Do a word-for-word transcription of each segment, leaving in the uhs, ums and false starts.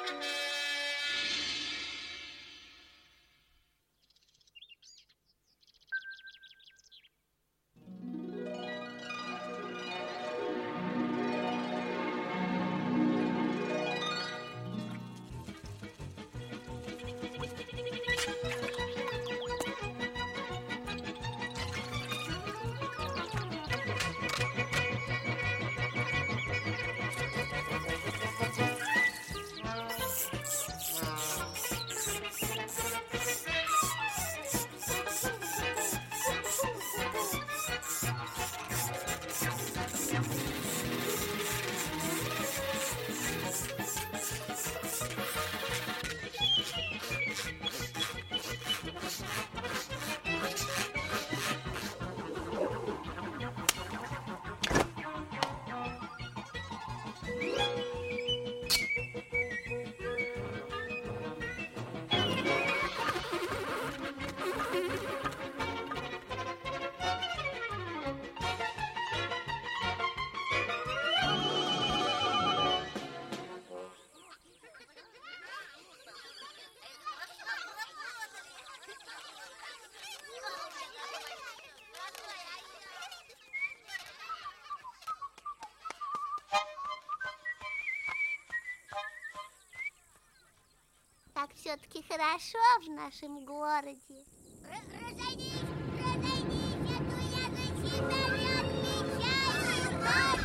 Так все-таки хорошо в нашем городе. Разойдись, разойдись, а то я за себя не отвечаю.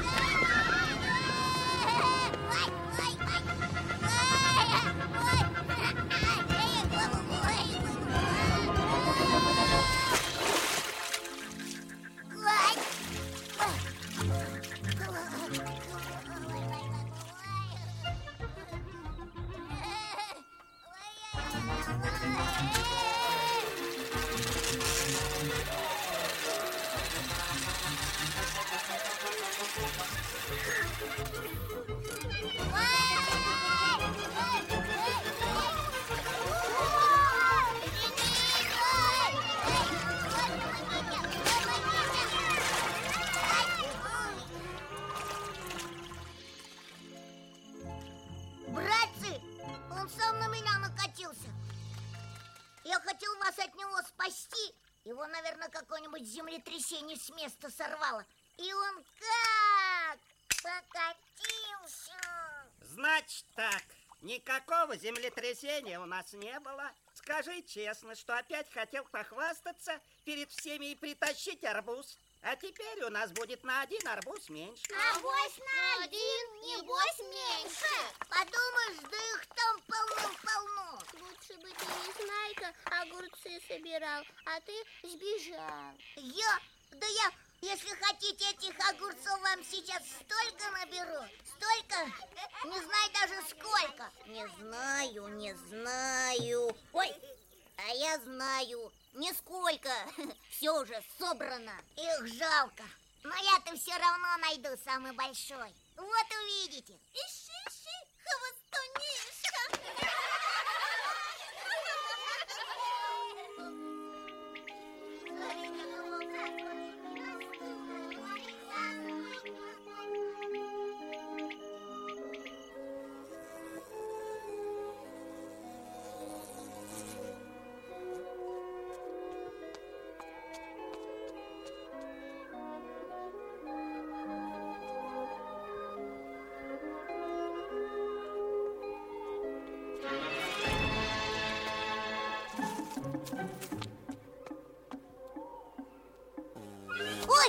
Братцы, он сам на меня накатился. Я хотел вас от него спасти. Его, наверное, какое-нибудь землетрясение с места сорвало. И он как покатился. Значит так, никакого землетрясения у нас не было. Скажи честно, что опять хотел похвастаться перед всеми и притащить арбуз. А теперь у нас будет на один арбуз меньше. Авось на один, небось меньше. Подумаешь, да их там полно-полно. Лучше бы ты, Незнайка, огурцы собирал, а ты сбежал. Я? Да я, если хотите, этих огурцов вам сейчас столько наберу. Столько, не знаю даже сколько. Не знаю, не знаю. Ой, а я знаю. Нисколько. Все уже собрано. Их жалко. Но я-то все равно найду самый большой. Вот увидите. Ищи, ищи, хвостунишка. Ой!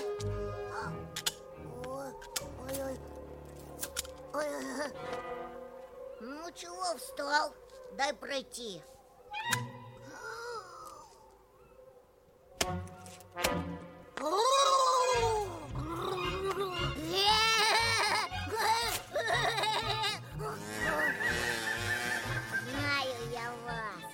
Ой, ой, ой. Ой. Ну чего встал? Дай пройти. Знаю я вас.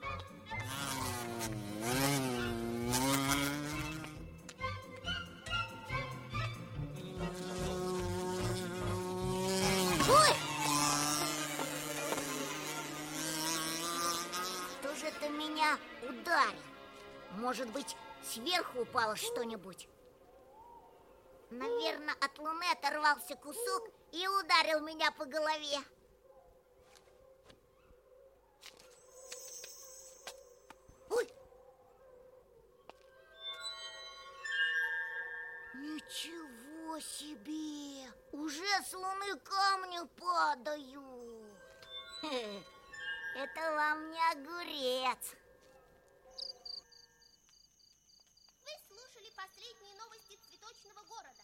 Ой! Кто же это меня ударил? Может быть, сверху упало что-нибудь? Наверное, от луны оторвался кусок и ударил меня по голове. Ой! Ничего себе! Уже с луны камни падают. Это вам не огурец. Вы слушали последние новости цветочного города.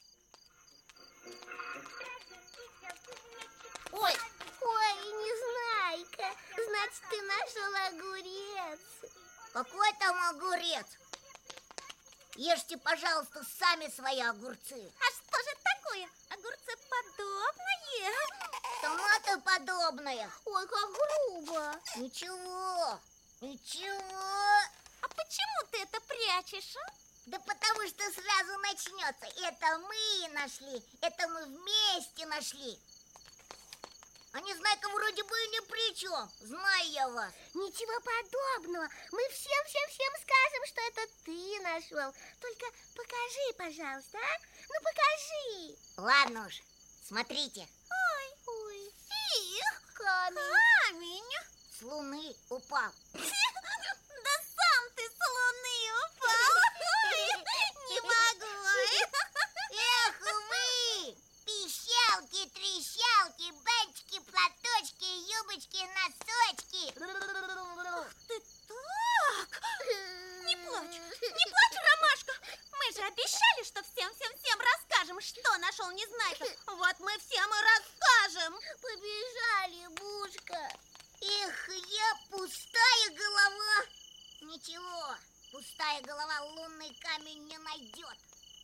Ой! Ой, Незнайка, значит, ты нашел огурец. Какой там огурец? Ешьте, пожалуйста, сами свои огурцы. А что же такое? Огурцы подобные? Томаты подобные. Ой, как грубо. Ничего, ничего. А почему ты это прячешь, а? Да потому что сразу начнется. Это мы нашли, это мы вместе нашли. А Незнайка вроде бы и ни при чем. Знаю я вас. Ничего подобного. Мы всем-всем-всем скажем, что это ты нашел. Только покажи, пожалуйста, а? Ну, покажи. Ладно уж, смотрите. Ой, ой. Их, камень. Камень. С луны упал. Да сам ты с луны упал. Ой, не могу. Эх вы! Пищалки, трещалки, бантики, платочки, юбочки, носочки. Ах ты так! Не плачь, не плачь, Ромашка. Мы же обещали, что всем-всем-всем расскажем, что нашел Незнайка. Вот мы всем и расскажем. Побежали, Бушка. Эх, я пустая голова. Ничего, пустая голова лунный камень не найдет.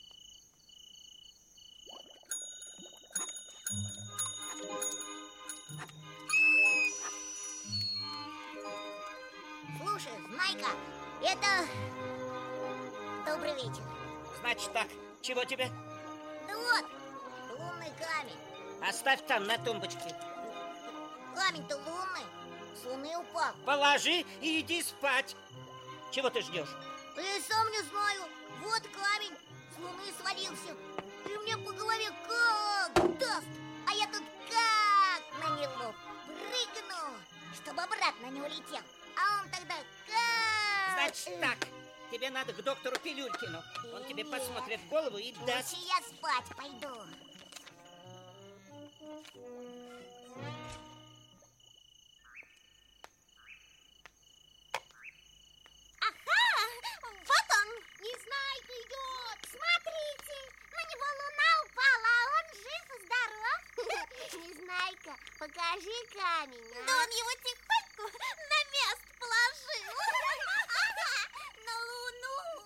Слушай, Знайка, это... Добрый вечер. Значит так, чего тебе? Да вот, лунный камень. Оставь там на тумбочке. Камень-то лунный, с луны упал. Положи и иди спать. Чего ты ждешь? Я и сам не знаю. Вот камень с луны свалился. И мне по голове как даст. А я тут как на него прыгну, чтобы обратно не улетел. А он тогда как... Значит так, тебе надо к доктору Пилюлькину. Он тебе посмотрит в голову и даст... Лучше я спать пойду. Вот он, Незнайка идет. Смотрите, на него луна упала, а он жив и здоров. Незнайка, покажи камень. А? Да он его тихонько на место положил. На луну.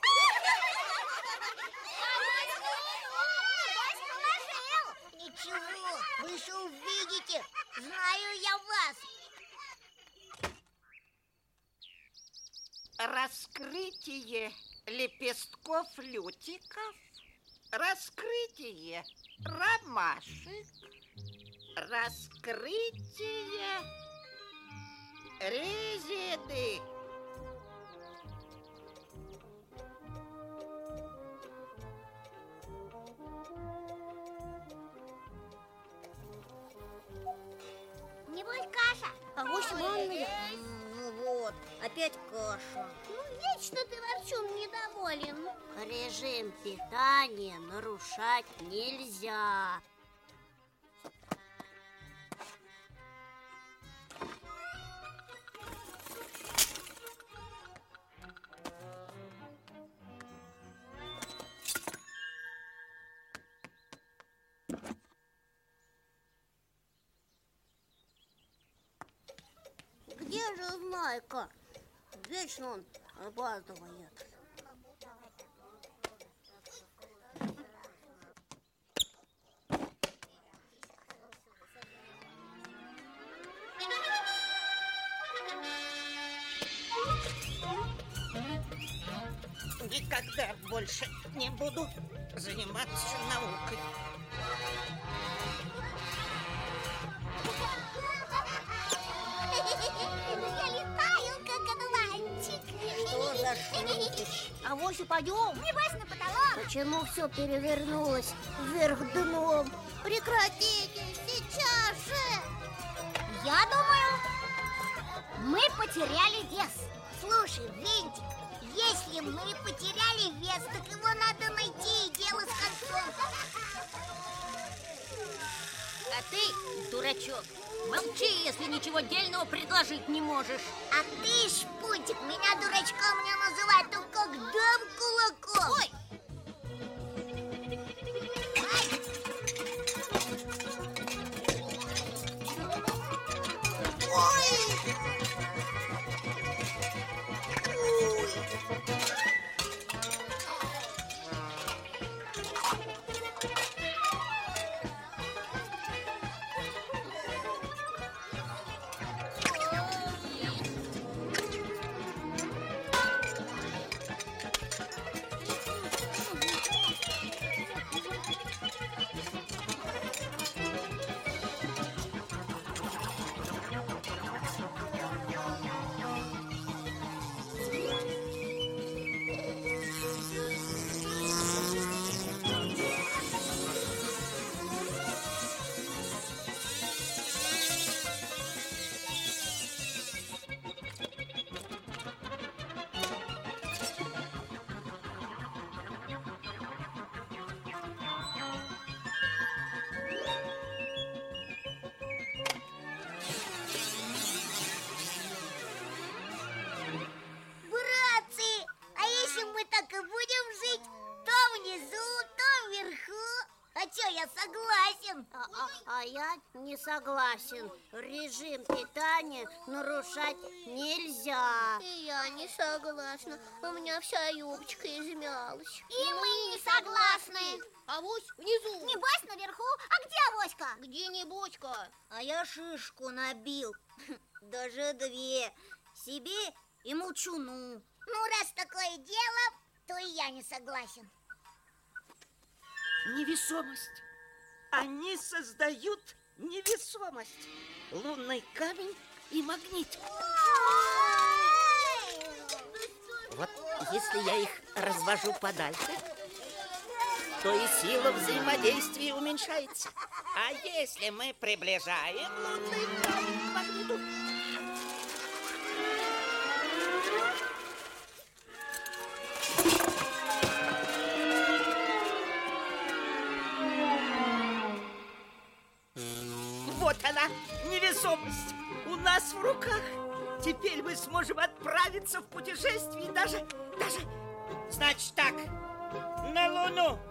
Ничего, вы еще увидите. Знаю я вас. Раскрытие лепестков лютиков, раскрытие ромашек, раскрытие резиды. Небось каша. А вось лунный. Ну вот, опять каша. Ну, вечно ты, Ворчун, недоволен. Режим питания нарушать нельзя. Где же Знайка? Вечно он опаздывает. Никогда больше не буду заниматься наукой. Я летаю, как одуванчик. Что за шутишь? А вось упадем. Небось на потолок. Почему все перевернулось вверх дном? Прекратите сейчас же. Я думаю, мы потеряли вес. Слушай, Винтик, если мы потеряли вес, так его надо найти, и дело с концом. А ты, дурачок, молчи, если ничего дельного предложить не можешь. А ты, Шпунтик, меня дурачком не называй, только как дам кулаком. Ой! Согласен. А, а, а я не согласен. Режим питания нарушать нельзя. И я не согласна. У меня вся юбочка измялась. И мы не согласны. Авось внизу. Небось наверху. А где авоська? Где не бочка? А я шишку набил. Даже две. Себе и молчуну. Ну, раз такое дело, то и я не согласен. Невесомость. Они создают невесомость. Лунный камень и магнитик. Вот если я их развожу подальше, то и сила взаимодействия уменьшается. А если мы приближаем лунный камень к магниту, вот она, невесомость, у нас в руках. Теперь мы сможем отправиться в путешествие даже, даже, значит так, на Луну.